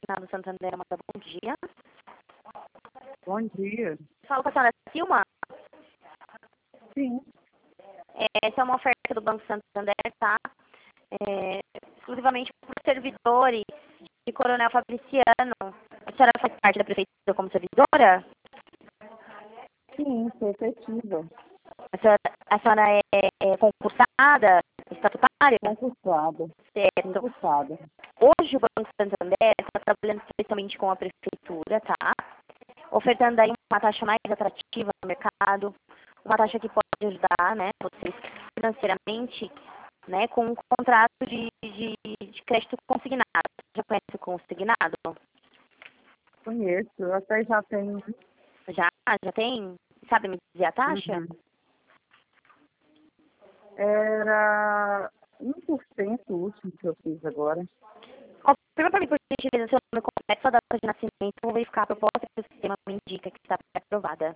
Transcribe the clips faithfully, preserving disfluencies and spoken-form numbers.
do Santander, Amanda, bom dia. Bom dia. Falo com a senhora Silma. Sim. É, essa é uma oferta do Banco Santander, tá? É, exclusivamente para os servidores de Coronel Fabriciano. A senhora faz parte da prefeitura como servidora? Sim, sou efetiva. A senhora, a senhora é, é concursada, estatutária? Concursada. Certo. Concursada. Hoje o Banco Santander está trabalhando especialmente com a prefeitura, tá? Ofertando aí uma taxa mais atrativa no mercado, uma taxa que pode ajudar, né, vocês financeiramente, né, com um contrato de, de, de crédito consignado. Já conhece o consignado? Conheço, eu até já tenho. Já? Já tem? Sabe me dizer a taxa? Uhum. Era um por cento o último que eu fiz agora. Confirma para mim, por gentileza, seu nome completo, sua data de nascimento. Eu vou verificar a proposta que o sistema me indica que está aprovada.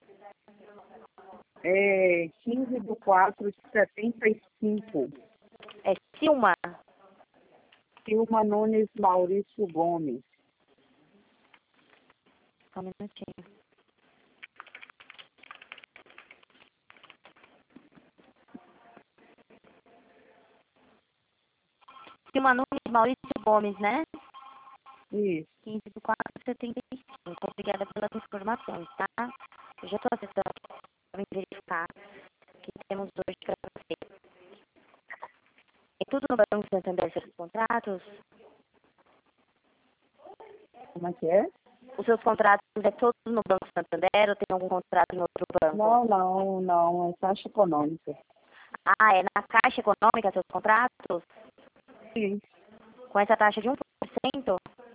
É quinze de quatro de setenta e cinco. É Silma? Silma Nunes Maurício Gomes. Só um minutinho. Silma Nunes Maurício Gomes, né? Isso. quinze de quatro de setenta e cinco. Obrigada pelas informações, tá? Eu já estou acessando aqui para verificar o que temos hoje para você. É tudo no Banco Santander, seus contratos? Como é que é? Os seus contratos é todos no Banco Santander ou tem algum contrato em outro banco? Não, não, não. É taxa econômica. Ah, é na Caixa Econômica seus contratos? Sim. Com essa taxa de um por cento?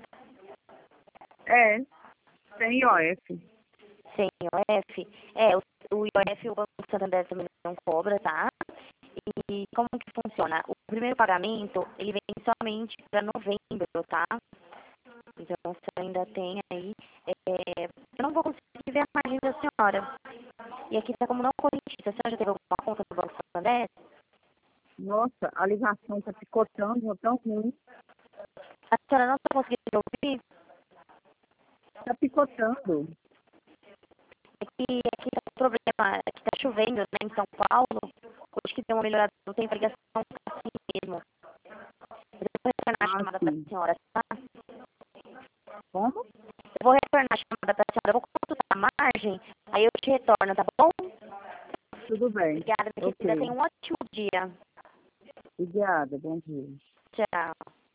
É. Tem I O F. Sem I O F? É, o, o I O F o Banco Santander também não cobra, tá? E como que funciona? O primeiro pagamento, ele vem somente para novembro, tá? Então, você ainda tem aí... É, eu não vou conseguir ver a margem da senhora. E aqui está como não correntista. A senhora já teve alguma conta no Banco Santander? Nossa, a ligação está picotando, é tão ruim. A senhora não está conseguindo ouvir? Está picotando. É que aqui está um problema, que está chovendo, né, em São Paulo. Hoje que deu uma melhorada no tempo, a ligação está assim mesmo. Eu vou retornar a Ah, chamada para sim. a senhora, tá? Como? Eu vou retornar a chamada para a senhora. Eu vou consultar a margem, aí eu te retorno, tá bom? Tudo bem. Obrigada, minha querida. Ok. Tenha um ótimo dia. Obrigada. Bom dia. Tchau.